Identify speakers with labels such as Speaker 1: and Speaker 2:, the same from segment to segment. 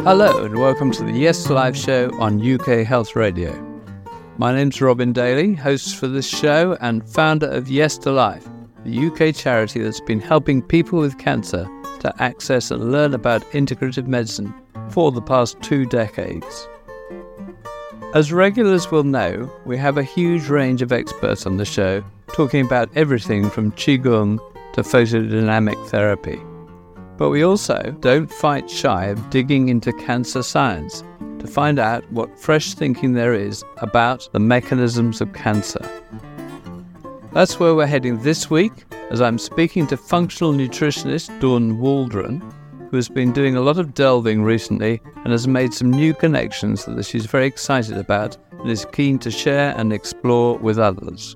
Speaker 1: Hello and welcome to the Yes to Life show on UK Health Radio. My name's Robin Daly, host for this show and founder of Yes to Life, the UK charity that's been helping people with cancer to access and learn about integrative medicine for the past 2 decades. As regulars will know, we have a huge range of experts on the show talking about everything from Qigong to photodynamic therapy. But we also don't fight shy of digging into cancer science to find out what fresh thinking there is about the mechanisms of cancer. That's where we're heading this week, as I'm speaking to functional nutritionist Dawn Waldron, who has been doing a lot of delving recently and has made some new connections that she's very excited about and is keen to share and explore with others.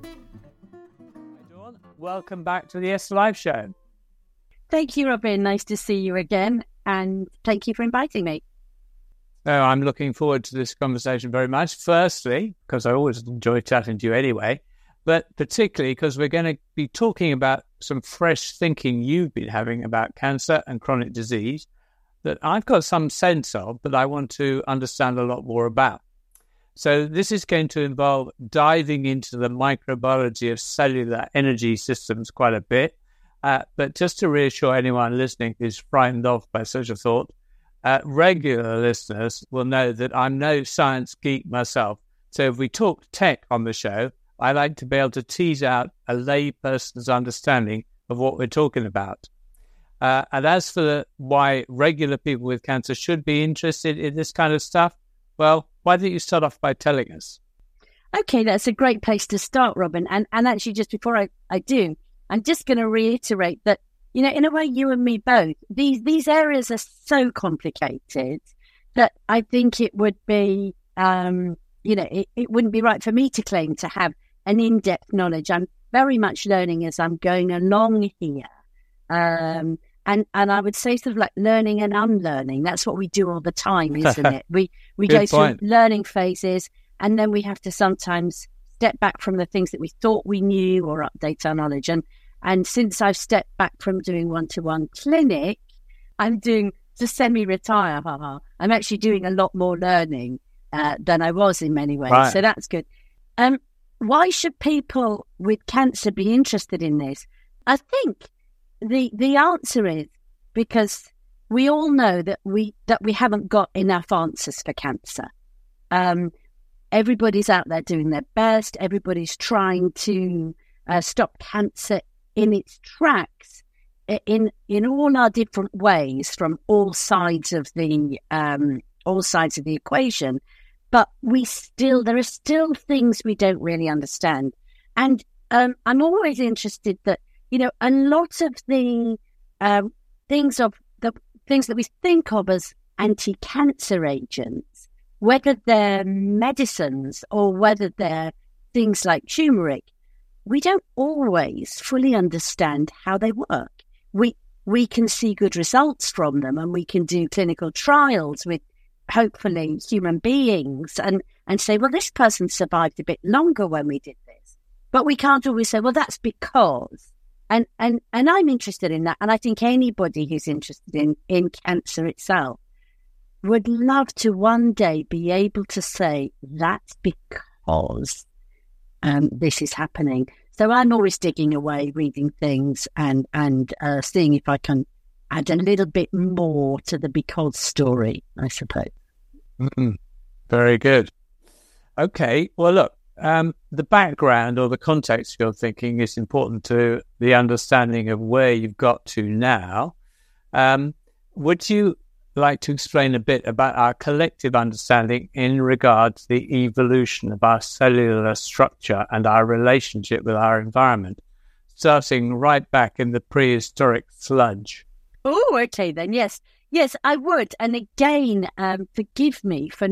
Speaker 2: Dawn, welcome back to the Yes to Life show.
Speaker 3: Thank you, Robin. Nice to see you again, and thank you for inviting me.
Speaker 2: I'm looking forward to this conversation very much. Firstly, because I always enjoy chatting to you anyway, but particularly because we're going to be talking about some fresh thinking you've been having about cancer and chronic disease that I've got some sense of, but I want to understand a lot more about. So this is going to involve diving into the microbiology of cellular energy systems quite a bit. But just to reassure anyone listening who's frightened off by such a thought, regular listeners will know that I'm no science geek myself. So if we talk tech on the show, I like to be able to tease out a lay person's understanding of what we're talking about. And as for why regular people with cancer should be interested in this kind of stuff, well, why don't you start off by telling us?
Speaker 3: Okay, that's a great place to start, Robin. And actually, just before I do, I'm just going to reiterate that, you know, in a way, you and me both, these areas are so complicated that I think it would be, it wouldn't be right for me to claim to have an in-depth knowledge. I'm very much learning as I'm going along here. And I would say sort of like learning and unlearning. That's what we do all the time, isn't it? We go through learning phases, and then we have to sometimes step back from the things that we thought we knew or update our knowledge. And since I've stepped back from doing one-to-one clinic, I'm doing to semi-retire. I'm actually doing a lot more learning than I was in many ways. Right. So that's good. Why should people with cancer be interested in this? I think the answer is because we all know that we haven't got enough answers for cancer. Everybody's out there doing their best. Everybody's trying to stop cancer in its tracks in all our different ways from all sides of the equation. But there are still things we don't really understand. And I'm always interested that, you know, a lot of the things that we think of as anti-cancer agents, whether they're medicines or whether they're things like turmeric, we don't always fully understand how they work. We can see good results from them, and we can do clinical trials with hopefully human beings and say, well, this person survived a bit longer when we did this. But we can't always say, well, that's because. And I'm interested in that. And I think anybody who's interested in cancer itself would love to one day be able to say that's because this is happening. So I'm always digging away, reading things and seeing if I can add a little bit more to the because story, I suppose.
Speaker 2: Very good. Okay. Well, look, the background or the context you're thinking is important to the understanding of where you've got to now. Would you like to explain a bit about our collective understanding in regard to the evolution of our cellular structure and our relationship with our environment, starting right back in the prehistoric sludge?
Speaker 3: Oh, okay then. Yes, I would. And again, forgive me for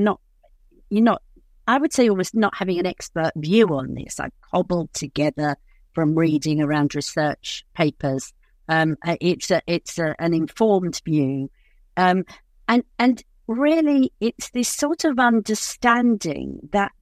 Speaker 3: I would say almost not having an expert view on this. I've cobbled together from reading around research papers. It's an informed view. And really, it's this sort of understanding that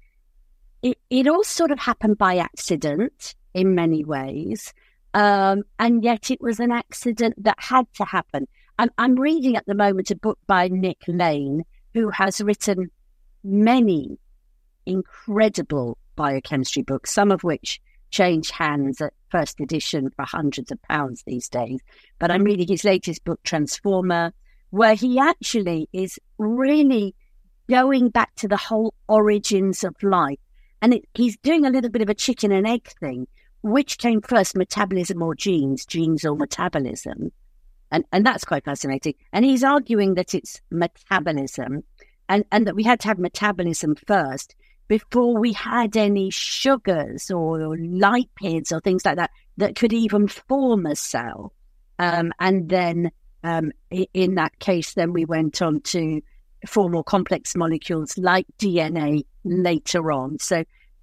Speaker 3: it all sort of happened by accident in many ways, and yet it was an accident that had to happen. I'm reading at the moment a book by Nick Lane, who has written many incredible biochemistry books, some of which change hands at first edition for hundreds of pounds these days. But I'm reading his latest book, Transformer, where he actually is really going back to the whole origins of life. And he's doing a little bit of a chicken and egg thing. Which came first, metabolism or genes or metabolism? And that's quite fascinating. And he's arguing that it's metabolism and that we had to have metabolism first before we had any sugars or lipids or things like that that could even form a cell. And then in that case, then we went on to form more complex molecules like DNA later on. So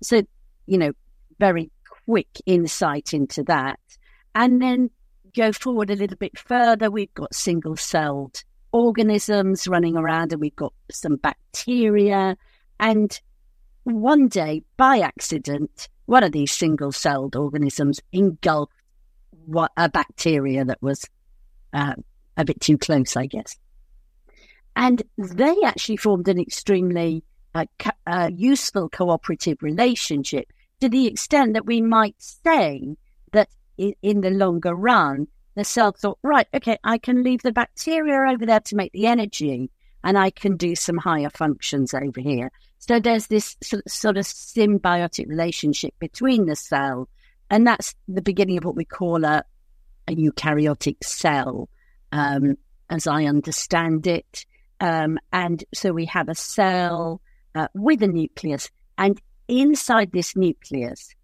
Speaker 3: very quick insight into that. And then go forward a little bit further, we've got single-celled organisms running around, and we've got some bacteria. And one day, by accident, one of these single-celled organisms engulfed a bacteria that was a bit too close, I guess. And they actually formed an extremely useful cooperative relationship, to the extent that we might say that in the longer run, the cell thought, right, okay, I can leave the bacteria over there to make the energy, and I can do some higher functions over here. So there's this sort of symbiotic relationship between the cell, and that's the beginning of what we call a eukaryotic cell, as I understand it. And so we have a cell with a nucleus, and inside this nucleus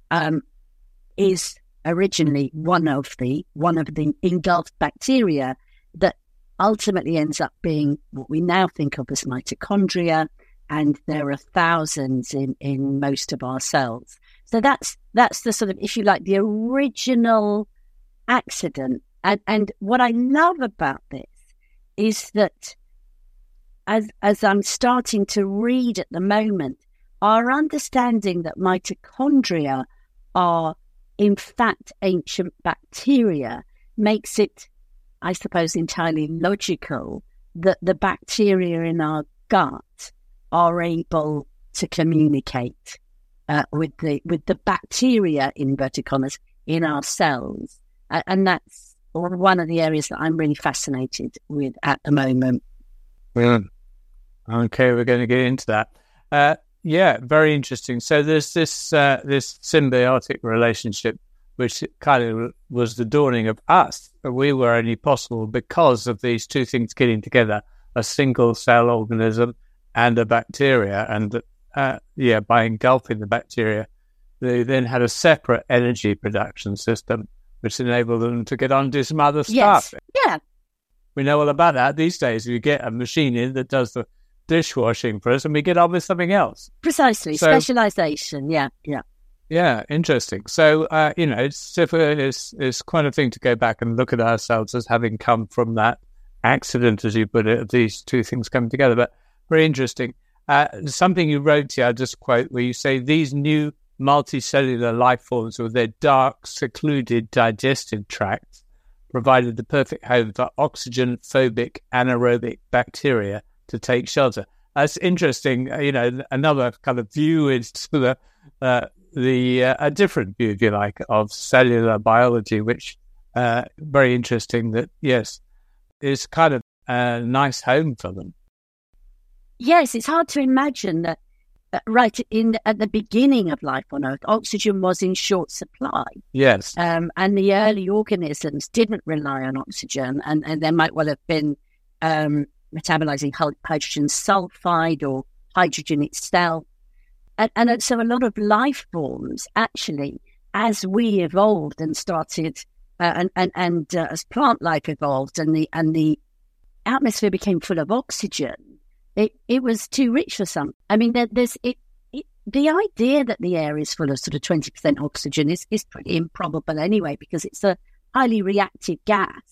Speaker 3: is originally one of the engulfed bacteria that ultimately ends up being what we now think of as mitochondria, and there are thousands in most of our cells. So that's the sort of, if you like, the original accident. And what I love about this is that as I'm starting to read at the moment, our understanding that mitochondria are in fact ancient bacteria makes it, I suppose, entirely logical that the bacteria in our gut are able to communicate with the bacteria, inverted commas, in our cells. And that's one of the areas that I'm really fascinated with at the moment.
Speaker 2: Brilliant. Okay, we're going to get into that. Yeah, very interesting. So there's this symbiotic relationship, which kind of was the dawning of us. We were only possible because of these two things getting together, a single cell organism and a bacteria. And by engulfing the bacteria, they then had a separate energy production system, which enabled them to get on and do some other stuff.
Speaker 3: Yeah.
Speaker 2: We know all about that these days. We get a machine in that does the dishwashing for us, and we get on with something else.
Speaker 3: Precisely, so, specialization. Yeah.
Speaker 2: Yeah, interesting. So, it's quite a thing to go back and look at ourselves as having come from that accident, as you put it, of these two things coming together. But very interesting. Something you wrote here, I'll just quote, where you say, these new multicellular life forms with their dark, secluded digestive tracts provided the perfect home for oxygen-phobic anaerobic bacteria to take shelter. That's interesting. Another kind of view into a different view, if you like, of cellular biology, which very interesting. That yes, is kind of a nice home for them.
Speaker 3: Yes, it's hard to imagine that at the beginning of life on Earth, oxygen was in short supply.
Speaker 2: Yes,
Speaker 3: and the early organisms didn't rely on oxygen, and there might well have been metabolizing hydrogen sulfide or hydrogen itself. And so a lot of life forms, actually, as we evolved and started, as plant life evolved and the atmosphere became full of oxygen, it was too rich for some. I mean, the idea that the air is full of sort of 20% oxygen is pretty improbable anyway, because it's a highly reactive gas.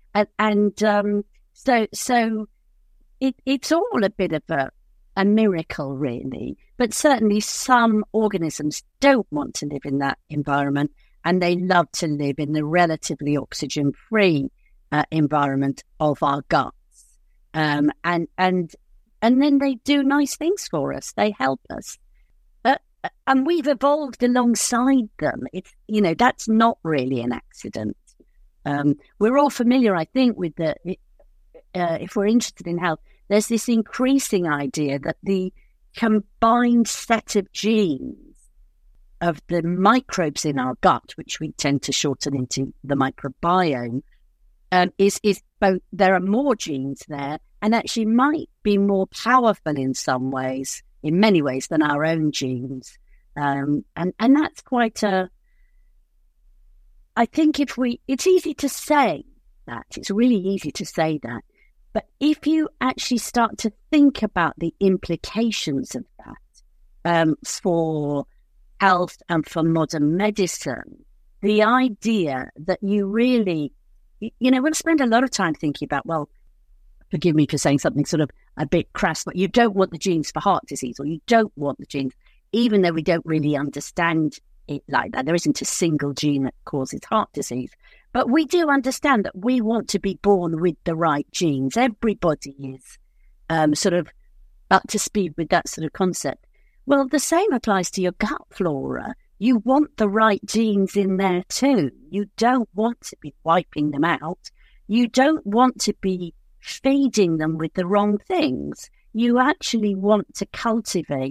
Speaker 3: So it's all a bit of a miracle, really. But certainly some organisms don't want to live in that environment, and they love to live in the relatively oxygen-free environment of our guts. And then they do nice things for us. They help us. And we've evolved alongside them. It's, that's not really an accident. We're all familiar, I think, with if we're interested in health, there's this increasing idea that the combined set of genes of the microbes in our gut, which we tend to shorten into the microbiome, is both, there are more genes there and actually might be more powerful in many ways than our own genes. And that's quite I think it's easy to say that, it's really easy to say that, but if you actually start to think about the implications of that for health and for modern medicine, the idea that you really, we'll spend a lot of time thinking about, well, forgive me for saying something sort of a bit crass, but you don't want the genes for heart disease, or you don't want the genes, even though we don't really understand it like that. There isn't a single gene that causes heart disease. But we do understand that we want to be born with the right genes. Everybody is sort of up to speed with that sort of concept. Well, the same applies to your gut flora. You want the right genes in there too. You don't want to be wiping them out. You don't want to be feeding them with the wrong things. You actually want to cultivate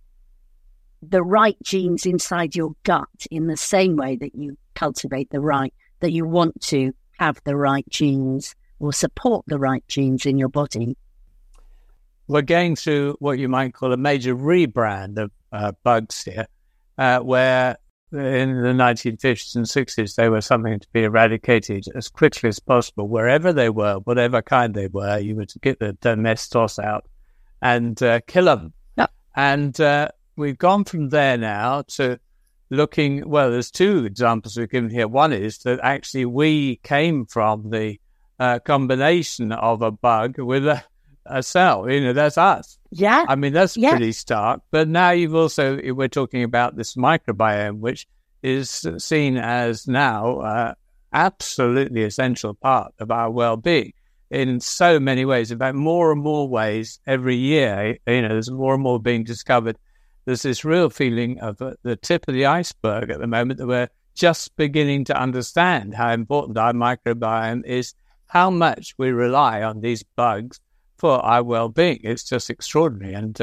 Speaker 3: the right genes inside your gut in the same way that you cultivate that you want to have the right genes or support the right genes in your body.
Speaker 2: We're going through what you might call a major rebrand of bugs here, where in the 1950s and 60s, they were something to be eradicated as quickly as possible. Wherever they were, whatever kind they were, you were to get the domestos out and kill them.
Speaker 3: Yep.
Speaker 2: And we've gone from there now to looking, well, there's two examples we've given here. One is that actually we came from the combination of a bug with a cell. That's us.
Speaker 3: Yeah.
Speaker 2: I mean, that's pretty stark. But now we're talking about this microbiome, which is seen as now absolutely essential part of our well-being in so many ways. In fact, more and more ways every year, there's more and more being discovered. There's this real feeling of the tip of the iceberg at the moment that we're just beginning to understand how important our microbiome is, how much we rely on these bugs for our well-being. It's just extraordinary. And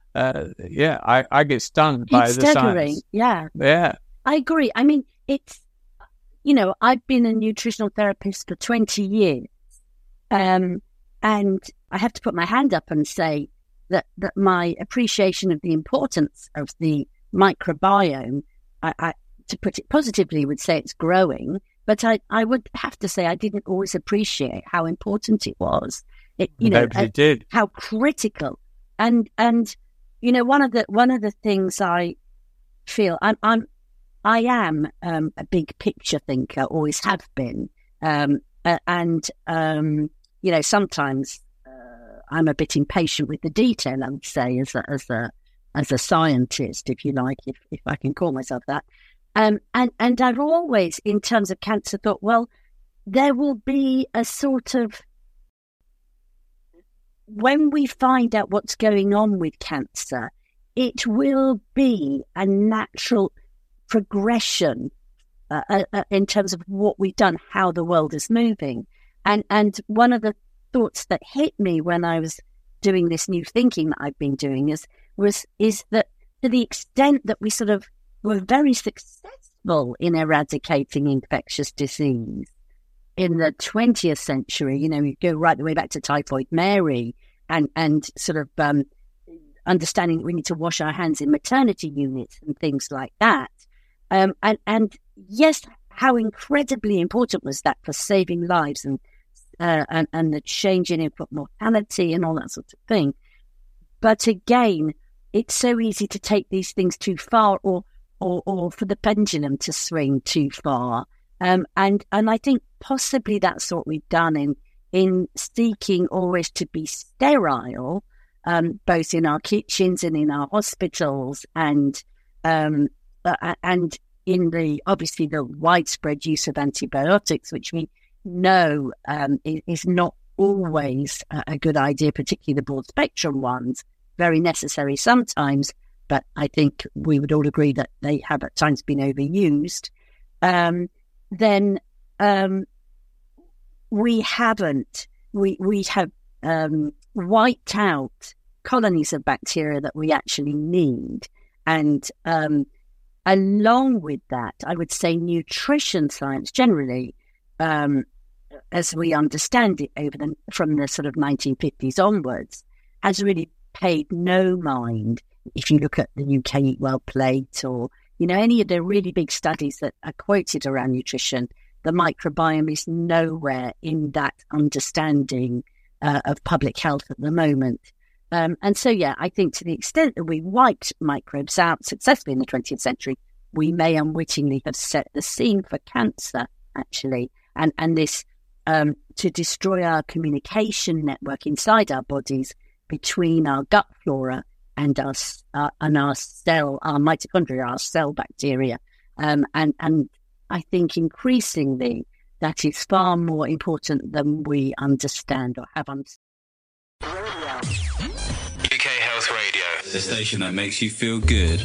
Speaker 2: I get stunned by the science.
Speaker 3: Yeah.
Speaker 2: Yeah.
Speaker 3: I agree. I mean, it's, I've been a nutritional therapist for 20 years. And I have to put my hand up and say that my appreciation of the importance of the microbiome, I to put it positively, would say it's growing. But I would have to say I didn't always appreciate how important it was.
Speaker 2: Did.
Speaker 3: How critical. And one of the things I feel, I am a big picture thinker, always have been, sometimes I'm a bit impatient with the detail, I would say, as a scientist, if you like, if I can call myself that. And I've always, in terms of cancer, thought, well, there will be a sort of, when we find out what's going on with cancer, it will be a natural progression in terms of what we've done, how the world is moving. And one of the thoughts that hit me when I was doing this new thinking that I've been doing is that to the extent that we sort of were very successful in eradicating infectious disease in the 20th century, you go right the way back to Typhoid Mary and sort of understanding that we need to wash our hands in maternity units and things like that. And yes, how incredibly important was that for saving lives and the change in infant mortality and all that sort of thing. But again, it's so easy to take these things too far or for the pendulum to swing too far. And I think possibly that's what we've done in seeking always to be sterile, both in our kitchens and in our hospitals, and in the obviously the widespread use of antibiotics, which we know is not always a good idea, particularly the broad spectrum ones, very necessary sometimes, but I think we would all agree that they have at times been overused, then we have wiped out colonies of bacteria that we actually need. And along with that, I would say nutrition science generally, as we understand it from the sort of 1950s onwards, has really paid no mind. If you look at the UK Eat Well plate, or any of the really big studies that are quoted around nutrition, the microbiome is nowhere in that understanding of public health at the moment. And so, I think to the extent that we wiped microbes out successfully in the 20th century, we may unwittingly have set the scene for cancer, actually, and this to destroy our communication network inside our bodies between our gut flora and our mitochondria, our cell bacteria. And I think increasingly that is far more important than we understand or have understood.
Speaker 4: UK Health Radio, the station that makes you feel good.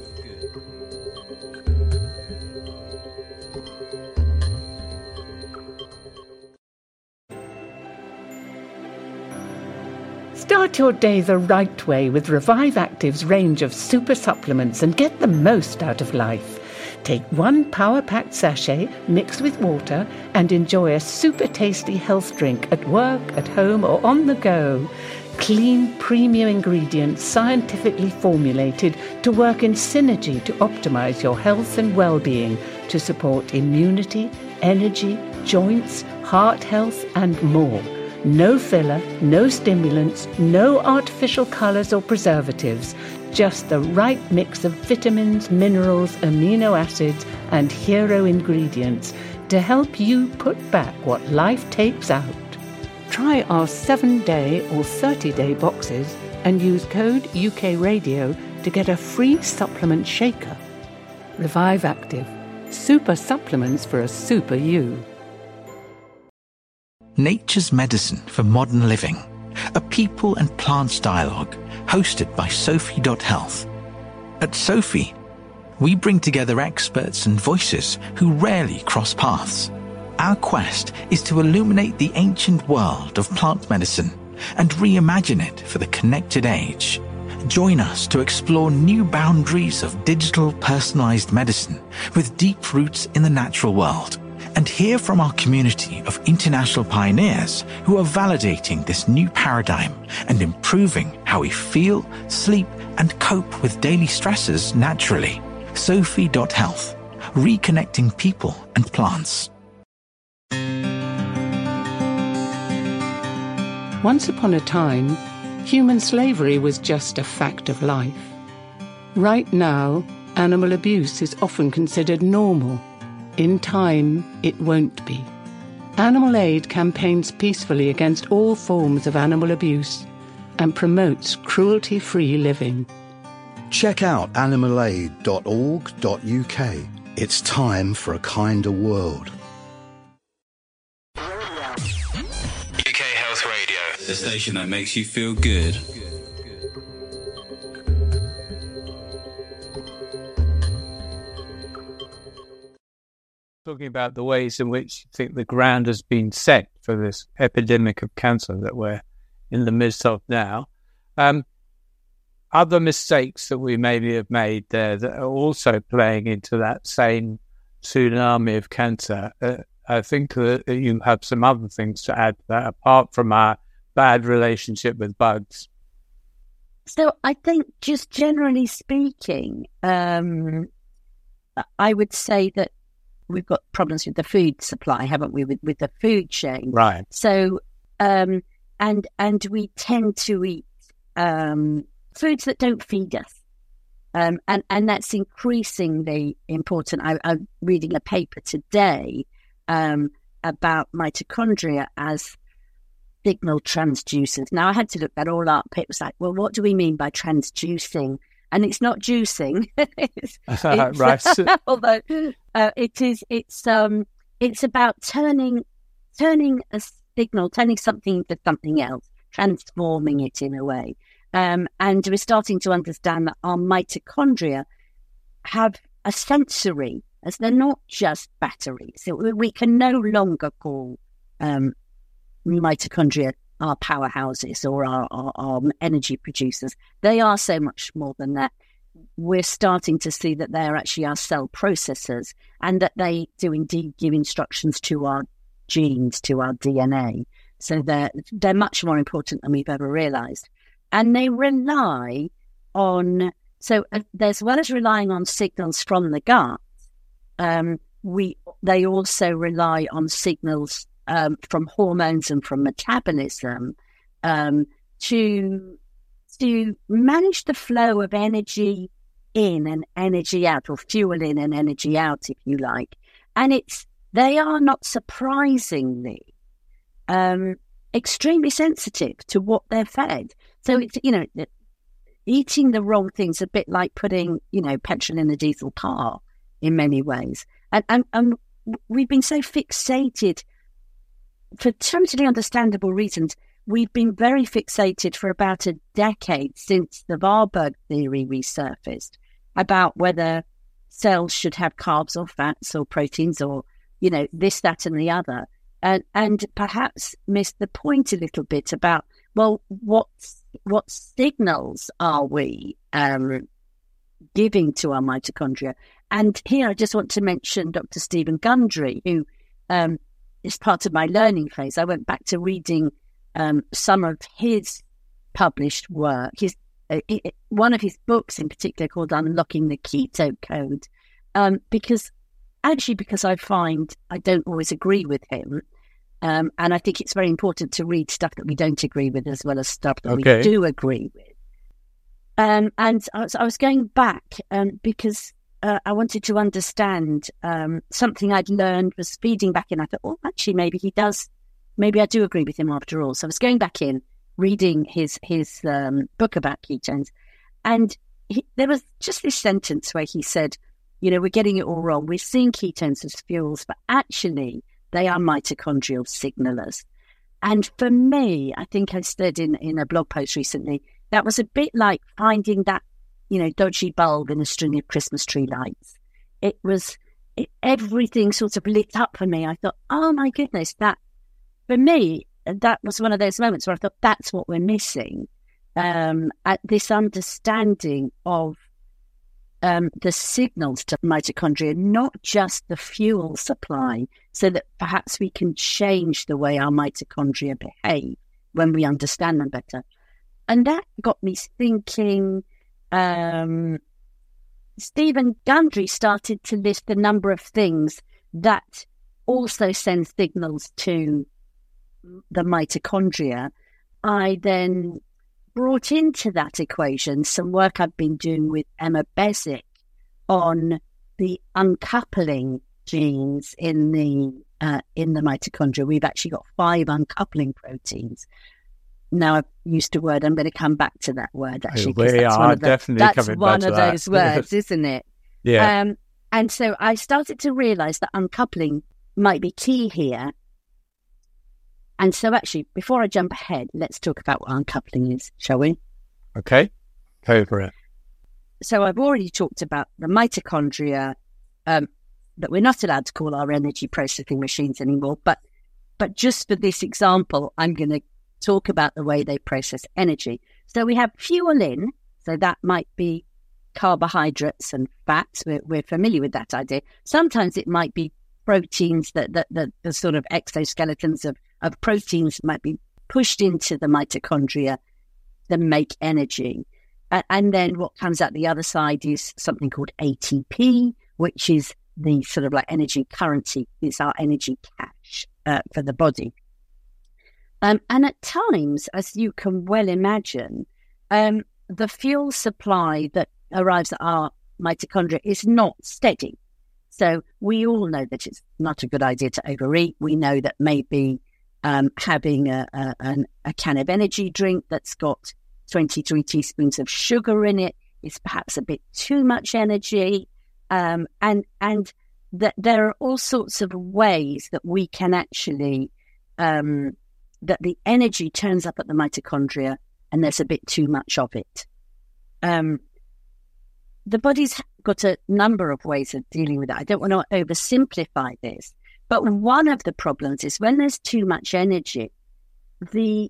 Speaker 5: Start your day the right way with Revive Active's range of super supplements and get the most out of life. Take one power-packed sachet, mix with water, and enjoy a super tasty health drink at work, at home, or on the go. Clean, premium ingredients scientifically formulated to work in synergy to optimize your health and well-being, to support immunity, energy, joints, heart health, and more. No filler, no stimulants, no artificial colours or preservatives, just the right mix of vitamins, minerals, amino acids and hero ingredients to help you put back what life takes out. Try our 7-day or 30-day boxes and use code UKRadio to get a free supplement shaker. Revive Active. Super supplements for a super you.
Speaker 6: Nature's Medicine for Modern Living, a people and plants dialogue hosted by Sophie.Health. At Sophie, we bring together experts and voices who rarely cross paths. Our quest is to illuminate the ancient world of plant medicine and reimagine it for the connected age. Join us to explore new boundaries of digital personalized medicine with deep roots in the natural world, and hear from our community of international pioneers who are validating this new paradigm and improving how we feel, sleep, and cope with daily stresses naturally. Sophie.Health, reconnecting people and plants.
Speaker 5: Once upon a time, human slavery was just a fact of life. Right now, animal abuse is often considered normal. In time, it won't be. Animal Aid campaigns peacefully against all forms of animal abuse and promotes cruelty-free living.
Speaker 7: Check out animalaid.org.uk. It's time for a kinder world.
Speaker 4: UK Health Radio, the station that makes you feel good.
Speaker 2: Talking about the ways in which you think the ground has been set for this epidemic of cancer that we're in the midst of now. Other mistakes that we maybe have made there that are also playing into that same tsunami of cancer. I think that you have some other things to add to that, apart from our bad relationship with bugs.
Speaker 3: So I think just generally speaking, I would say that we've got problems with the food supply, haven't we, with the food chain?
Speaker 2: Right.
Speaker 3: So, and we tend to eat foods that don't feed us. And that's increasingly important. I'm reading a paper today about mitochondria as signal transducers. Now, I had to look that all up. It was like, well, what do we mean by transducing? And it's not juicing.
Speaker 2: Right.
Speaker 3: Although it's about turning turning a signal, turning something into something else, transforming it in a way. And we're starting to understand that our mitochondria have a sensory, as they're not just batteries. So we can no longer call mitochondria our powerhouses or our energy producers. They are so much more than that. We're starting to see that they're actually our cell processors, and that they do indeed give instructions to our genes, to our DNA. So they're much more important than we've ever realized. And they rely on, so as well as relying on signals from the gut, they also rely on signals from hormones and from metabolism to manage the flow of energy in and energy out, or fuel in and energy out, if you like. And they are, not surprisingly, extremely sensitive to what they're fed. So it's, eating the wrong things a bit like putting, petrol in a diesel car in many ways. And we've been so fixated, for totally understandable reasons. We've been very fixated for about a decade since the Warburg theory resurfaced about whether cells should have carbs or fats or proteins or, this, that and the other. And perhaps missed the point a little bit about, well, what signals are we giving to our mitochondria? And here I just want to mention Dr. Stephen Gundry, who is part of my learning phase. I went back to reading some of his published work. One of his books in particular called Unlocking the Keto Code, because I find I don't always agree with him. And I think it's very important to read stuff that we don't agree with as well as stuff that we do agree with. And I was going back because I wanted to understand something I'd learned, was feeding back in. I thought, well, actually, maybe I do agree with him after all. So I was going back in, reading his book about ketones. And there was just this sentence where he said, we're getting it all wrong. We're seeing ketones as fuels, but actually they are mitochondrial signalers. And for me, I think I said in a blog post recently, that was a bit like finding that, dodgy bulb in a string of Christmas tree lights. Everything sort of lit up for me. I thought, oh my goodness, that for me, that was one of those moments where I thought that's what we're missing. At this understanding of the signals to mitochondria, not just the fuel supply, so that perhaps we can change the way our mitochondria behave when we understand them better. And that got me thinking. Stephen Gundry started to list a number of things that also send signals to the mitochondria. I then brought into that equation some work I've been doing with Emma Beswick on the uncoupling genes in the mitochondria. We've actually got 5 uncoupling proteins. Now I've used a word. I'm going to come back to that word. Actually, that's one of those words, isn't it?
Speaker 2: Yeah.
Speaker 3: And so I started to realise that uncoupling might be key here. And so actually, before I jump ahead, let's talk about what uncoupling is, shall we?
Speaker 2: Okay, go for it.
Speaker 3: So I've already talked about the mitochondria, that we're not allowed to call our energy processing machines anymore. But just for this example, I'm going to talk about the way they process energy. So we have fuel in, so that might be carbohydrates and fats. We're familiar with that idea. Sometimes it might be proteins, that the sort of exoskeletons of proteins might be pushed into the mitochondria that make energy. And then what comes out the other side is something called ATP, which is the sort of like energy currency. It's our energy cash for the body. And at times, as you can well imagine, the fuel supply that arrives at our mitochondria is not steady. So we all know that it's not a good idea to overeat. We know that maybe having a can of energy drink that's got 23 teaspoons of sugar in it is perhaps a bit too much energy. And that there are all sorts of ways that we can actually the energy turns up at the mitochondria and there's a bit too much of it. The body's got a number of ways of dealing with it. I don't want to oversimplify this, but one of the problems is when there's too much energy, the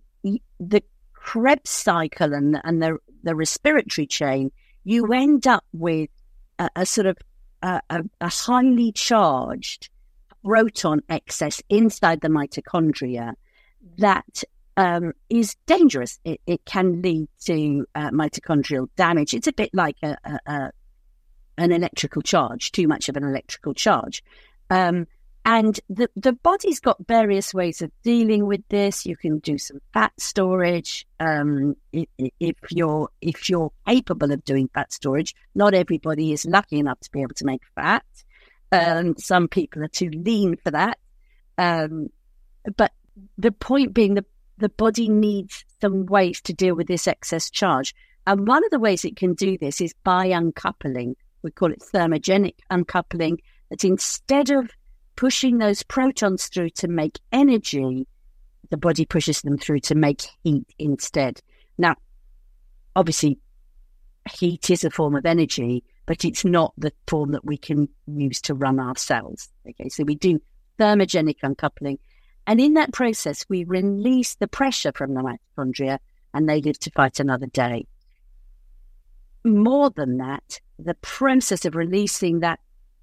Speaker 3: Krebs cycle and the respiratory chain, you end up with a sort of a highly charged proton excess inside the mitochondria that is dangerous. It can lead to mitochondrial damage. It's a bit like an electrical charge, too much of an electrical charge. And the body's got various ways of dealing with this. You can do some fat storage. If you're capable of doing fat storage, not everybody is lucky enough to be able to make fat. Some people are too lean for that. But the point being, the body needs some ways to deal with this excess charge. And one of the ways it can do this is by uncoupling. We call it thermogenic uncoupling, that instead of pushing those protons through to make energy, the body pushes them through to make heat instead. Now, obviously, heat is a form of energy, but it's not the form that we can use to run our cells. Okay, so we do thermogenic uncoupling. And in that process, we release the pressure from the mitochondria and they live to fight another day. More than that, the process of releasing that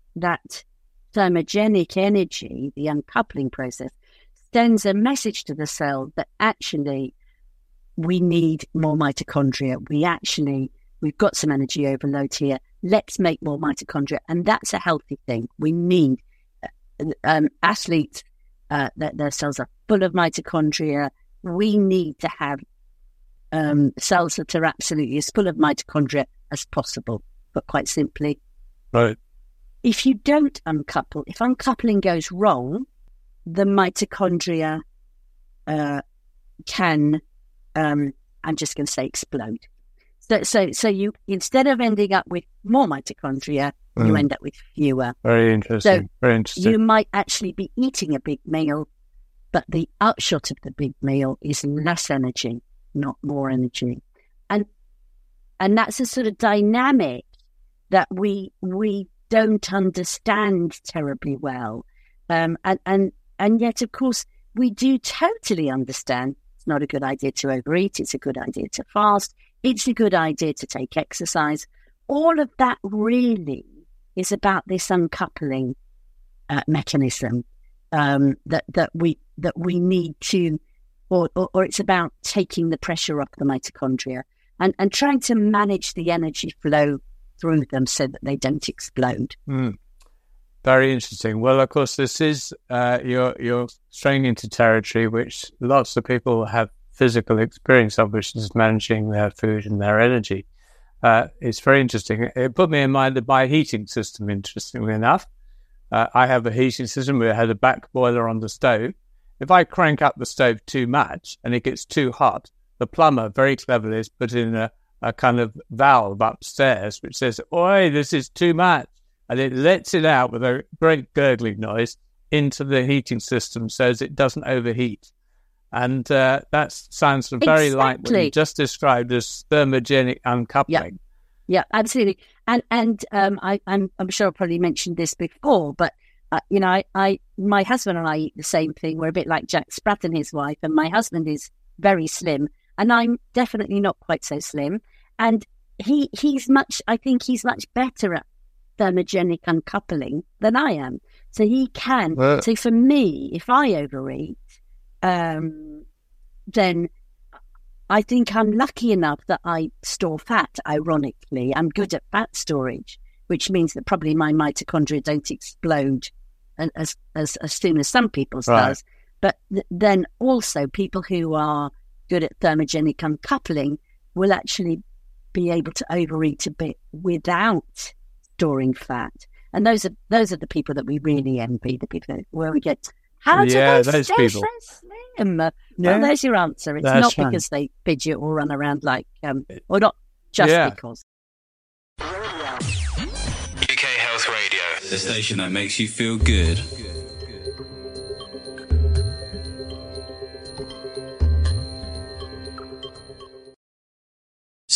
Speaker 3: thermogenic energy, the uncoupling process, sends a message to the cell that actually we need more mitochondria. We've got some energy overload here. Let's make more mitochondria. And that's a healthy thing. We need athletes, their cells are full of mitochondria. We need to have cells that are absolutely as full of mitochondria as possible. But quite simply,
Speaker 2: right.
Speaker 3: If you don't uncouple, if uncoupling goes wrong, the mitochondria can, I'm just going to say, explode. So you, instead of ending up with more mitochondria, you end up with fewer.
Speaker 2: Very interesting. Very interesting.
Speaker 3: You might actually be eating a big meal, but the upshot of the big meal is less energy, not more energy. And that's a sort of dynamic that we don't understand terribly well. And yet, of course, we do totally understand it's not a good idea to overeat. It's a good idea to fast. It's a good idea to take exercise. All of that really is about this uncoupling mechanism that we need to, or it's about taking the pressure off the mitochondria and trying to manage the energy flow through them so that they don't explode.
Speaker 2: Very interesting. Well, of course, this is you're straying into territory which lots of people have physical experience of, which is managing their food and their energy. It's very interesting. It put me in mind of my heating system, interestingly enough. I have a heating system where I had a back boiler on the stove. If I crank up the stove too much and it gets too hot, the plumber very cleverly has put in a kind of valve upstairs which says, "Oi, this is too much." And it lets it out with a great gurgling noise into the heating system so as it doesn't overheat. And that sounds very like what you just described as thermogenic uncoupling.
Speaker 3: Yeah, absolutely. And I'm sure I probably mentioned this before, but my husband and I eat the same thing. We're a bit like Jack Sprat and his wife, and my husband is very slim, and I'm definitely not quite so slim. And he's much better at thermogenic uncoupling than I am. So he can. So for me, if I overeat, then I think I'm lucky enough that I store fat, ironically. I'm good at fat storage, which means that probably my mitochondria don't explode as soon as some people's does. But then also people who are good at thermogenic uncoupling will actually be able to overeat a bit without storing fat. And those are the people that we really envy, the people where we get, how do they stay so slim? Well, there's your answer. It's not because they fidget or run around like, or not just because.
Speaker 4: UK Health Radio, the station that makes you feel good.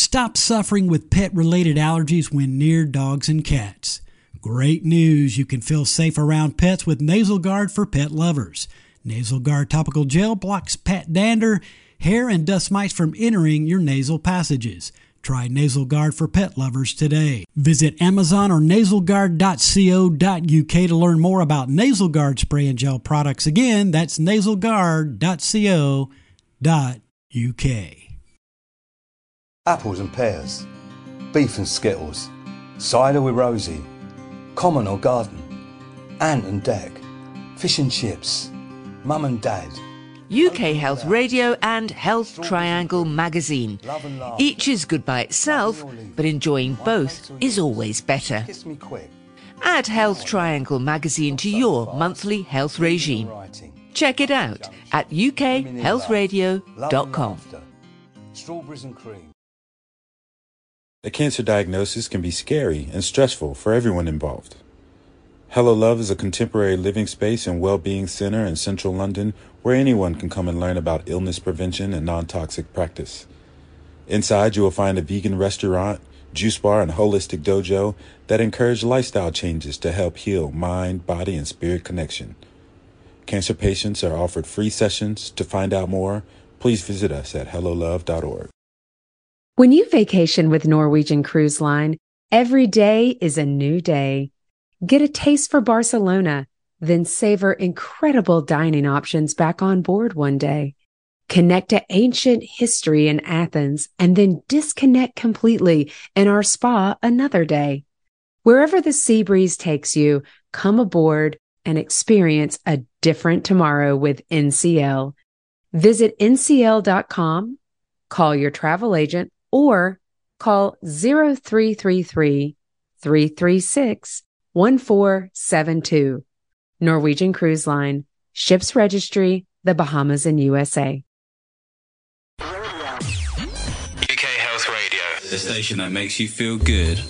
Speaker 8: stop suffering with pet-related allergies when near dogs and cats. Great news! You can feel safe around pets with Nasal Guard for pet lovers. Nasal Guard topical gel blocks pet dander, hair, and dust mites from entering your nasal passages. Try Nasal Guard for pet lovers today. Visit Amazon or nasalguard.co.uk to learn more about Nasal Guard spray and gel products. Again, that's nasalguard.co.uk.
Speaker 7: Apples and pears, beef and skittles, cider with Rosie, common or garden, ant and deck, fish and chips, mum and dad.
Speaker 9: UK Health Radio and Health Triangle magazine. Each is good by itself, but enjoying both is always better. Add Health Triangle magazine to your monthly health regime. Check it out at ukhealthradio.com.
Speaker 7: Strawberries and cream.
Speaker 10: A cancer diagnosis can be scary and stressful for everyone involved. Hello Love is a contemporary living space and well-being center in central London where anyone can come and learn about illness prevention and non-toxic practice. Inside, you will find a vegan restaurant, juice bar, and holistic dojo that encourage lifestyle changes to help heal mind, body, and spirit connection. Cancer patients are offered free sessions. To find out more, please visit us at hellolove.org.
Speaker 11: When you vacation with Norwegian Cruise Line, every day is a new day. Get a taste for Barcelona, then savor incredible dining options back on board one day. Connect to ancient history in Athens and then disconnect completely in our spa another day. Wherever the sea breeze takes you, come aboard and experience a different tomorrow with NCL. Visit ncl.com, call your travel agent, or call 0333 336 1472. Norwegian Cruise Line. Ships registry, the Bahamas and USA.
Speaker 4: UK Health Radio, the station that makes you feel good.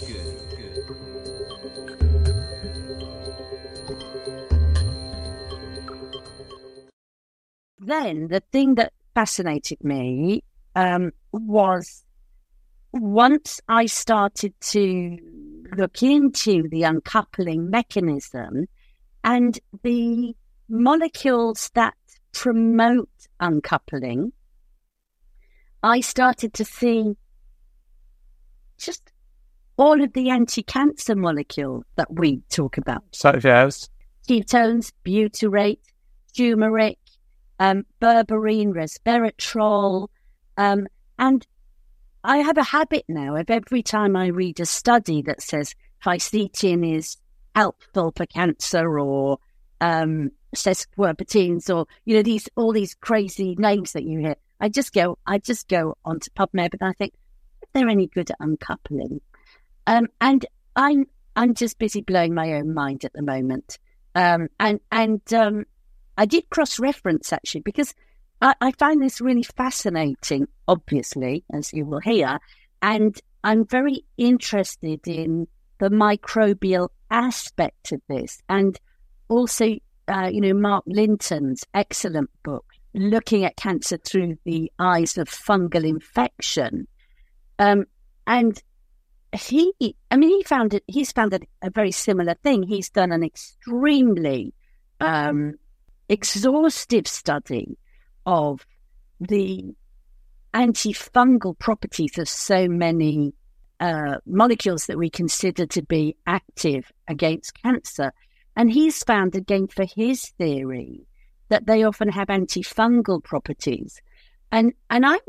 Speaker 3: Then the thing that fascinated me was once I started to look into the uncoupling mechanism and the molecules that promote uncoupling, I started to see just all of the anti-cancer molecules that we talk about.
Speaker 2: Such as?
Speaker 3: Ketones, butyrate, turmeric, berberine, resveratrol, and I have a habit now of every time I read a study that says fisetin is helpful for cancer or sesquiterpenes or all these crazy names that you hear. I just go onto PubMed and I think, is there any good at uncoupling? And I'm just busy blowing my own mind at the moment. I did cross-reference actually because I find this really fascinating, obviously, as you will hear, and I'm very interested in the microbial aspect of this, and also, Mark Linton's excellent book, Looking at Cancer Through the Eyes of Fungal Infection, and he's found a very similar thing. He's done an extremely exhaustive study of the antifungal properties of so many molecules that we consider to be active against cancer. And he's found, again, for his theory, that they often have antifungal properties. And I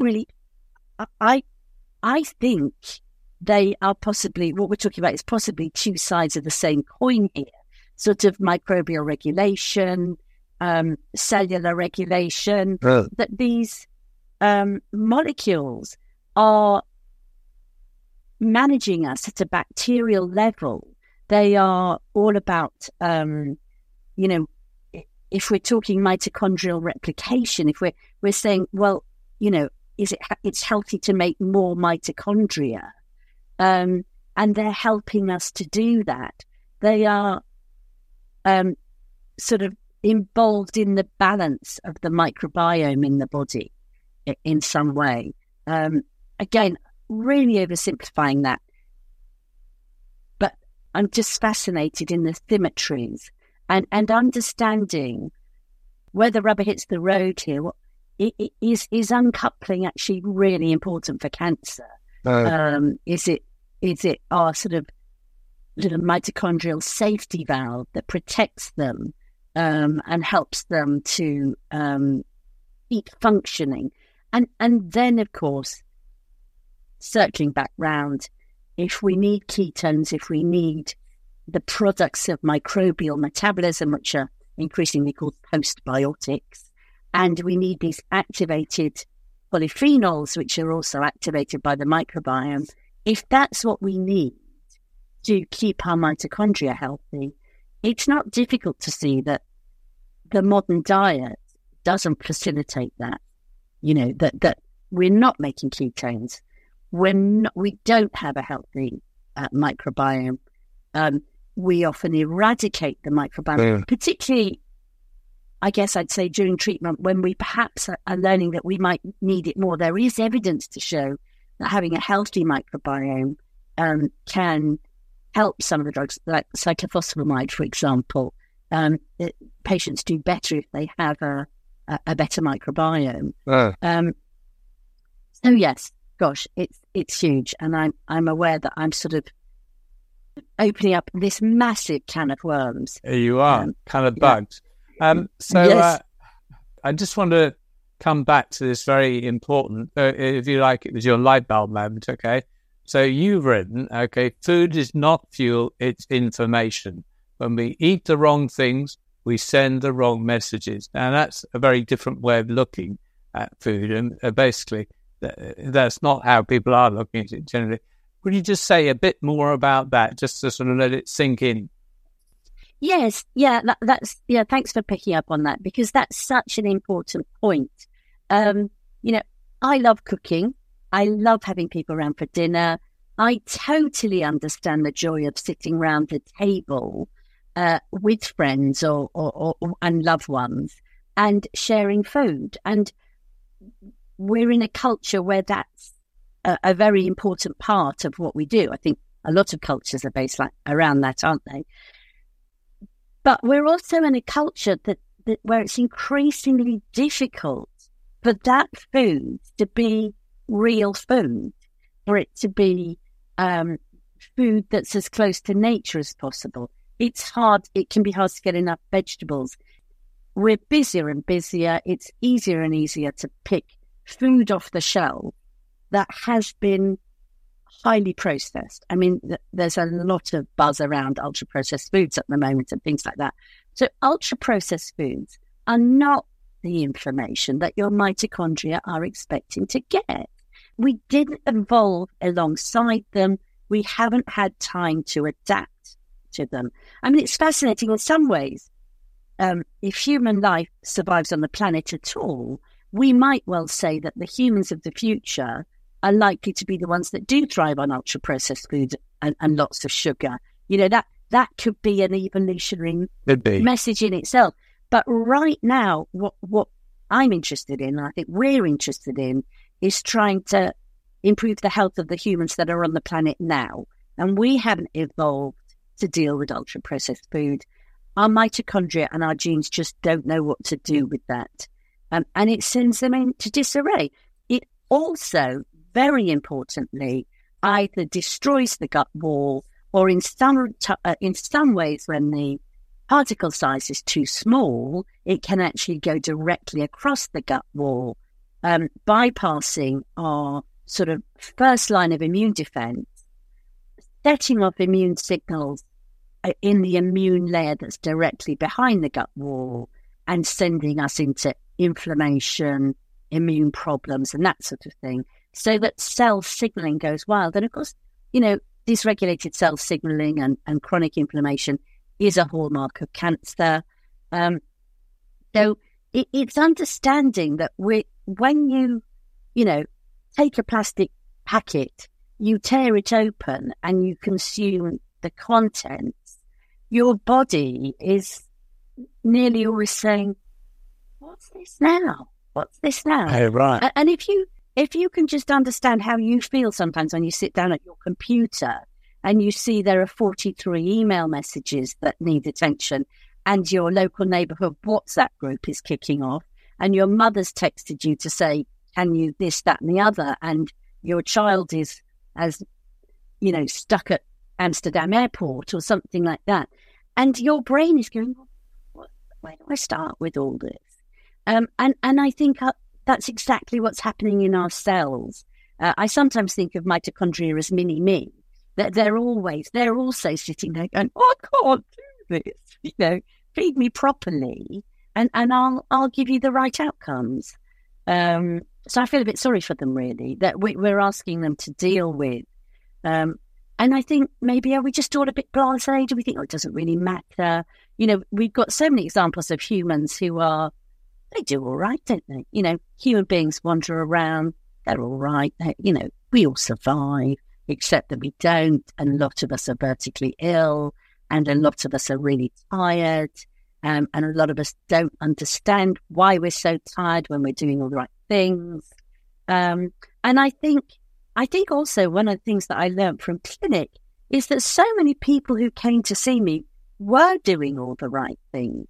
Speaker 3: think they are possibly, what we're talking about is possibly two sides of the same coin here, sort of microbial regulation, cellular regulation, that these molecules are managing us at a bacterial level. They are all about, if we're talking mitochondrial replication, if we're saying, well, it's healthy to make more mitochondria, and they're helping us to do that. They are sort of involved in the balance of the microbiome in the body in some way. Again, really oversimplifying that. But I'm just fascinated in the symmetries and understanding where the rubber hits the road here. Is uncoupling actually really important for cancer? Is it our sort of little mitochondrial safety valve that protects them and helps them to keep functioning? And then, of course, circling back round, if we need ketones, if we need the products of microbial metabolism, which are increasingly called postbiotics, and we need these activated polyphenols, which are also activated by the microbiome, if that's what we need to keep our mitochondria healthy, it's not difficult to see that the modern diet doesn't facilitate that. That we're not making ketones. We don't have a healthy microbiome. We often eradicate the microbiome, particularly, I guess I'd say, during treatment when we perhaps are learning that we might need it more. There is evidence to show that having a healthy microbiome can help some of the drugs, like cyclophosphamide, for example. Patients do better if they have a better microbiome. So yes, gosh, it's huge, and I'm aware that I'm sort of opening up this massive can of worms.
Speaker 2: Here you are, can of bugs.
Speaker 3: Yes.
Speaker 2: I just want to come back to this very important, if you like, it was your light bulb moment, okay? So you've written, okay, food is not fuel, it's information. When we eat the wrong things, we send the wrong messages. And that's a very different way of looking at food. And basically, that's not how people are looking at it generally. Would you just say a bit more about that, just to sort of let it sink in?
Speaker 3: Yes, thanks for picking up on that, because that's such an important point. I love cooking. I love having people around for dinner. I totally understand the joy of sitting around the table with friends or and loved ones and sharing food. And we're in a culture where that's a very important part of what we do. I think a lot of cultures are based around that, aren't they? But we're also in a culture that where it's increasingly difficult for that food to be real food, for it to be food that's as close to nature as possible. It's hard. It can be hard to get enough vegetables. We're busier and busier. It's easier and easier to pick food off the shelf that has been highly processed. I mean, there's a lot of buzz around ultra-processed foods at the moment and things like that. So ultra-processed foods are not the information that your mitochondria are expecting to get. We didn't evolve alongside them. We haven't had time to adapt to them. I mean, it's fascinating in some ways. If human life survives on the planet at all, we might well say that the humans of the future are likely to be the ones that do thrive on ultra-processed food and lots of sugar. That could be an evolutionary message in itself. But right now, what I'm interested in, and I think we're interested in, is trying to improve the health of the humans that are on the planet now. And we haven't evolved to deal with ultra-processed food. Our mitochondria and our genes just don't know what to do with that. And it sends them into disarray. It also, very importantly, either destroys the gut wall, or in some ways, when the particle size is too small, it can actually go directly across the gut wall, bypassing our sort of first line of immune defense, setting off immune signals in the immune layer that's directly behind the gut wall, and sending us into inflammation, immune problems, and that sort of thing, so that cell signaling goes wild. And of course, dysregulated cell signaling and chronic inflammation is a hallmark of cancer. So it's understanding that when you take a plastic packet, you tear it open and you consume the contents, your body is nearly always saying, what's this now? What's this now?
Speaker 2: Hey, right.
Speaker 3: And if if you can just understand how you feel sometimes when you sit down at your computer and you see there are 43 email messages that need attention, and your local neighbourhood WhatsApp group is kicking off, and your mother's texted you to say, can you this, that and the other, and your child is, as you know, stuck at Amsterdam airport or something like that, and your brain is going, where do I start with all this? And I think that's exactly what's happening in our cells. I sometimes think of mitochondria as mini-me, that they're also sitting there going, I can't do this, you know, feed me properly and I'll give you the right outcomes. So I feel a bit sorry for them, really, that we're asking them to deal with. And I think maybe are we just all a bit blasé? Do we think, it doesn't really matter? You know, we've got so many examples of humans who they do all right, don't they? You know, human beings wander around, they're all right. You know, we all survive, except that we don't. And a lot of us are vertically ill, and a lot of us are really tired. And a lot of us don't understand why we're so tired when we're doing all the right things. And I think also one of the things that I learned from clinic is that so many people who came to see me were doing all the right things,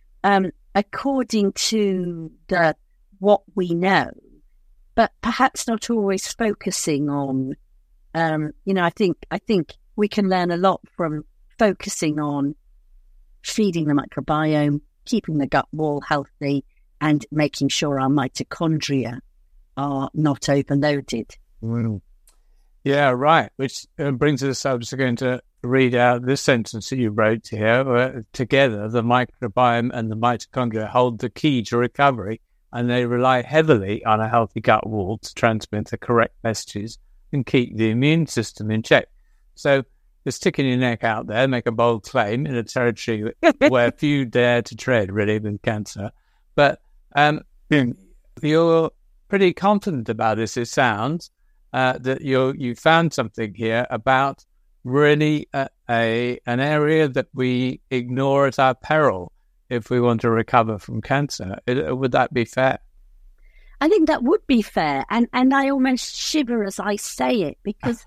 Speaker 3: according to what we know, but perhaps not always focusing on, you know, I think we can learn a lot from focusing on feeding the microbiome, keeping the gut wall healthy, and making sure our mitochondria are not overloaded.
Speaker 2: Mm. Yeah, right. Which brings us up to going to read out this sentence that you wrote here. Where together, the microbiome and the mitochondria hold the key to recovery, and they rely heavily on a healthy gut wall to transmit the correct messages and keep the immune system in check. So you're sticking your neck out there, make a bold claim in a territory where few dare to tread, really, with cancer. But you're pretty confident about this, it sounds, that you found something here about really an area that we ignore at our peril if we want to recover from cancer. Would that be fair?
Speaker 3: I think that would be fair, and I almost shiver as I say it, because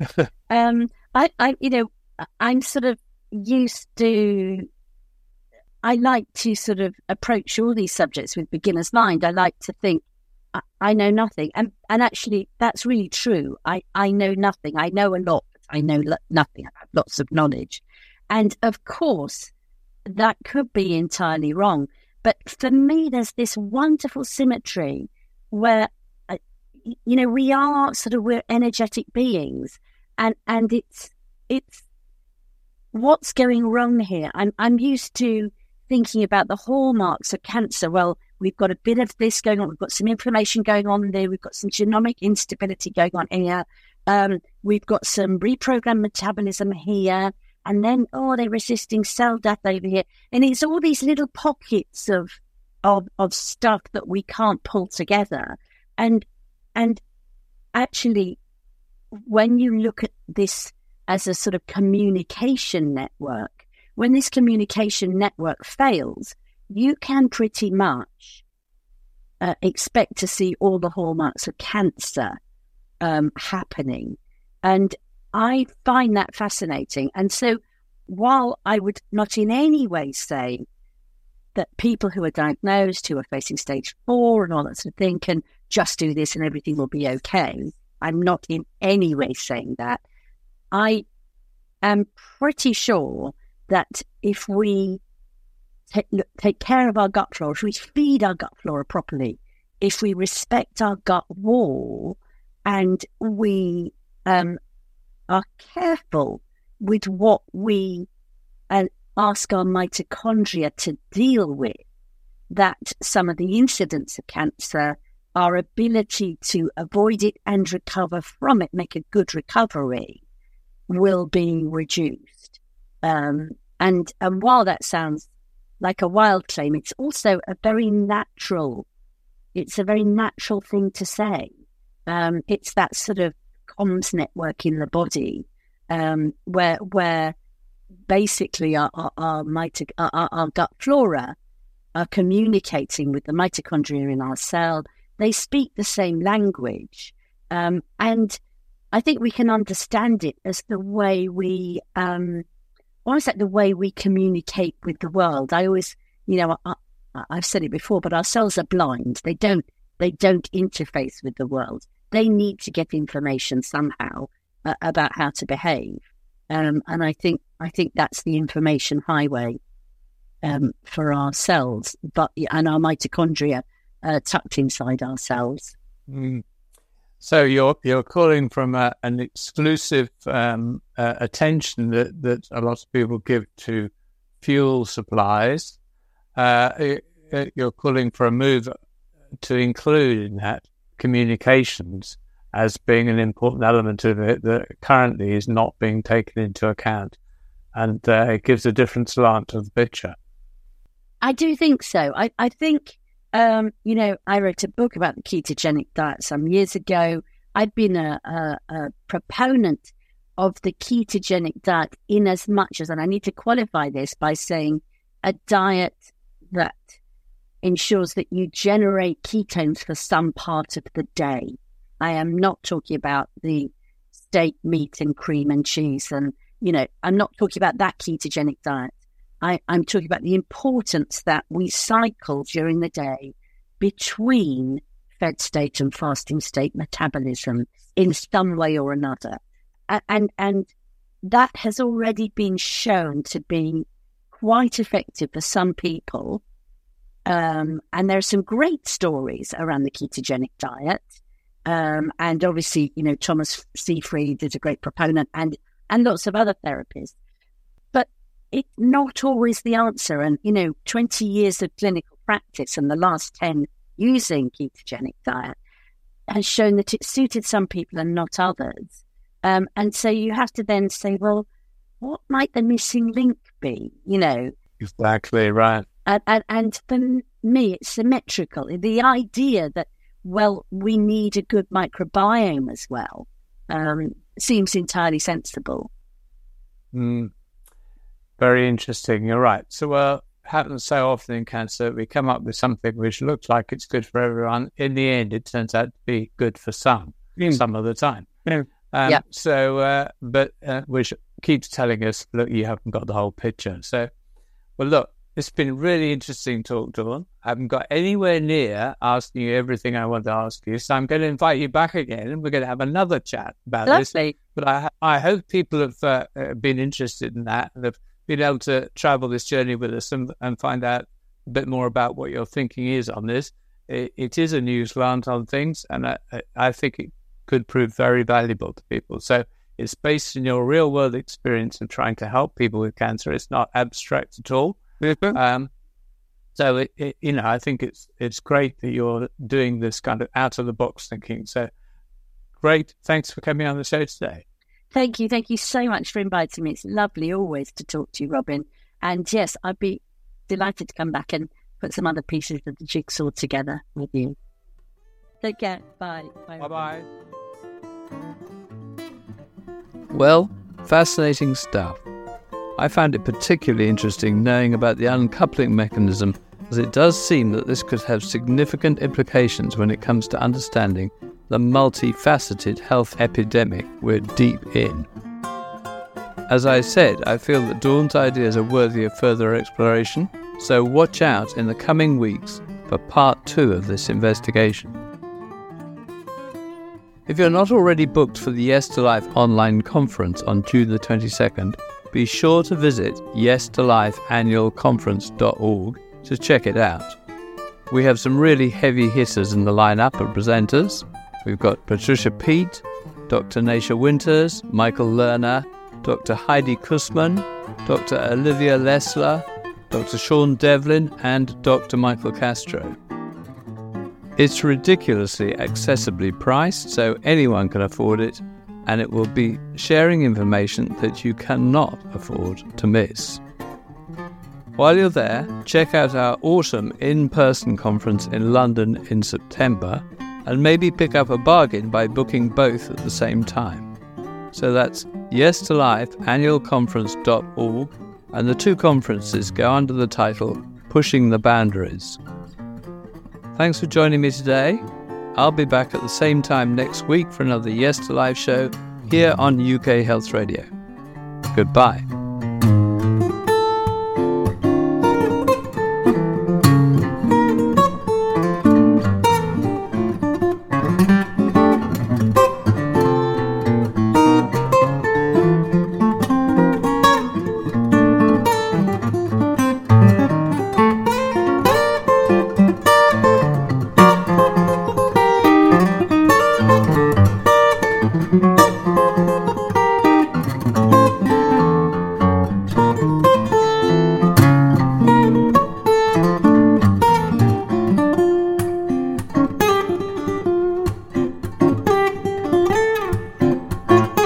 Speaker 3: I you know, I'm sort of used to. I like to sort of approach all these subjects with beginner's mind. I like to think I know nothing, and actually that's really true. I know nothing. I know a lot, but I know nothing. I have lots of knowledge, and of course that could be entirely wrong. But for me, there's this wonderful symmetry where, you know, we're energetic beings, and it's what's going wrong here. I'm used to thinking about the hallmarks of cancer. Well, we've got a bit of this going on. We've got some inflammation going on there. We've got some genomic instability going on here. We've got some reprogrammed metabolism here. And then, they're resisting cell death over here. And it's all these little pockets of stuff that we can't pull together. And actually, when you look at this as a sort of communication network, when this communication network fails, you can pretty much expect to see all the hallmarks of cancer happening. And I find that fascinating. And so while I would not in any way say that people who are diagnosed, who are facing stage 4 and all that sort of thing, can just do this and everything will be okay, I'm not in any way saying that. I am pretty sure that if we take care of our gut flora, if we feed our gut flora properly, if we respect our gut wall, and we are careful with what we ask our mitochondria to deal with, that some of the incidents of cancer, our ability to avoid it and recover from it, make a good recovery, will be reduced. And while that sounds like a wild claim, it's also a very natural thing to say. It's that sort of comms network in the body, where basically our gut flora are communicating with the mitochondria in our cell. They speak the same language, And I think we can understand it as the way we, almost like the way we communicate with the world. I always, I've said it before, but our cells are blind. They don't interface with the world. They need to get information somehow about how to behave. And I think that's the information highway for our cells, and our mitochondria tucked inside our cells.
Speaker 2: Mm. So you're calling from an exclusive attention that a lot of people give to fuel supplies. You're calling for a move to include in that communications as being an important element of it that currently is not being taken into account, and it gives a different slant to the picture.
Speaker 3: I do think so. I think, I wrote a book about the ketogenic diet some years ago. I've been a proponent of the ketogenic diet in as much as, and I need to qualify this by saying, a diet that ensures that you generate ketones for some part of the day. I am not talking about the steak, meat and cream and cheese. And, I'm not talking about that ketogenic diet. I'm talking about the importance that we cycle during the day between fed state and fasting state metabolism in some way or another. And that has already been shown to be quite effective for some people. And there are some great stories around the ketogenic diet. And obviously, Thomas Seyfried is a great proponent and lots of other therapists. But it's not always the answer. And, 20 years of clinical practice and the last 10 using ketogenic diet has shown that it suited some people and not others. And so you have to then say, well, what might the missing link be?
Speaker 2: Exactly right.
Speaker 3: And for me, it's symmetrical. The idea that, we need a good microbiome as well seems entirely sensible.
Speaker 2: Very interesting. You're right. So, happens so often in cancer, we come up with something which looks like it's good for everyone. In the end, it turns out to be good for some of the time. So, which keeps telling us, look, you haven't got the whole picture. So, look, it's been really interesting talk, Dawn. I haven't got anywhere near asking you everything I want to ask you, so I'm going to invite you back again, and we're going to have another chat about this. But I hope people have been interested in that and have been able to travel this journey with us and find out a bit more about what your thinking is on this. It is a new slant on things, and I think it could prove very valuable to people. So it's based in your real-world experience of trying to help people with cancer. It's not abstract at all. So I think it's great that you're doing this kind of out of the box thinking. So great. Thanks for coming on the show today.
Speaker 3: Thank you so much for inviting me. It's lovely always to talk to you, Robin. And yes, I'd be delighted to come back and put some other pieces of the jigsaw together with you. Take care. Bye.
Speaker 2: Bye.
Speaker 1: Well, fascinating stuff. I found it particularly interesting knowing about the uncoupling mechanism, as it does seem that this could have significant implications when it comes to understanding the multifaceted health epidemic we're deep in. As I said, I feel that Dawn's ideas are worthy of further exploration, so watch out in the coming weeks for part 2 of this investigation. If you're not already booked for the Yes to Life online conference on June the 22nd, be sure to visit yestolifeannualconference.org to check it out. We have some really heavy hitters in the lineup of presenters. We've got Patricia Peet, Dr. Naisha Winters, Michael Lerner, Dr. Heidi Kussman, Dr. Olivia Lessler, Dr. Sean Devlin, and Dr. Michael Castro. It's ridiculously accessibly priced, so anyone can afford it, and it will be sharing information that you cannot afford to miss. While you're there, check out our autumn in-person conference in London in September, and maybe pick up a bargain by booking both at the same time. So that's yestolifeannualconference.org, and the two conferences go under the title Pushing the Boundaries. Thanks for joining me today. I'll be back at the same time next week for another Yes to Life show here on UK Health Radio. Goodbye.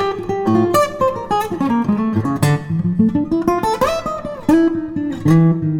Speaker 12: Mm-hmm.